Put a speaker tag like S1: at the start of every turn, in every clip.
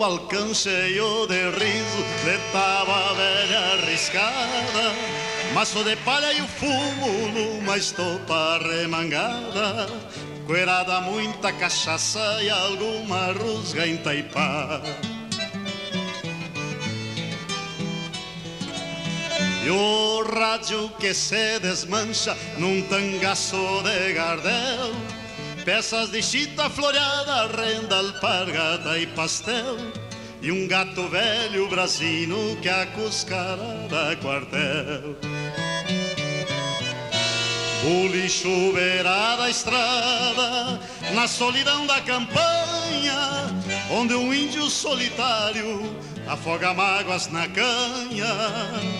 S1: balcão cheio de riso, letava a velha arriscada, maço de palha e o fumo numa estopa remangada, coerada, muita cachaça e alguma rusga em Taipá. E o rádio que se desmancha num tangaço de gardel, peças de chita floreada, renda, alpargata e pastel, e um gato velho brasino que a cuscarada quartel. Bulicho beirada a estrada, na solidão da campanha, onde um índio solitário afoga mágoas na canha.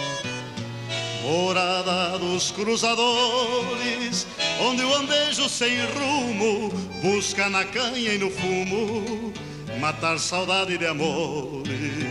S1: Morada dos cruzadores, onde o andejo sem rumo busca na canha e no fumo matar saudade de amores.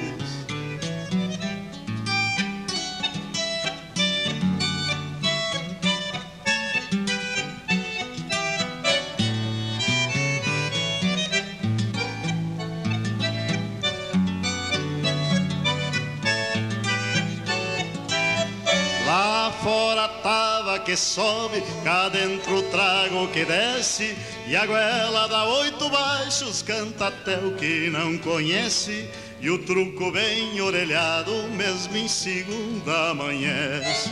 S1: Fora tava que sobe, cá dentro trago que desce, e a goela dá 8 baixos, canta até o que não conhece, e o truco bem orelhado, mesmo em segunda amanhece.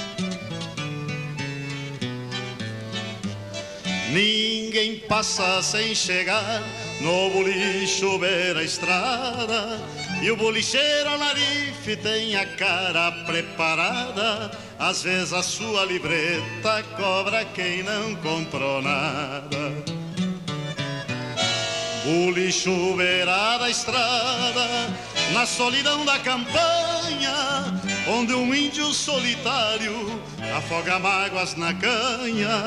S1: Ninguém passa sem chegar no bolicho beira a estrada, e o bolicheiro ao narife tem a cara preparada, às vezes a sua libreta cobra quem não comprou nada. Bolicho beira da estrada, na solidão da campanha, onde um índio solitário afoga mágoas na canha.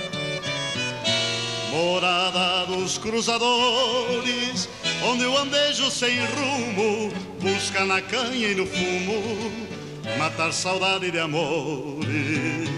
S1: Morada dos cruzadores, onde o andejo sem rumo busca na canha e no fumo matar saudade de amores.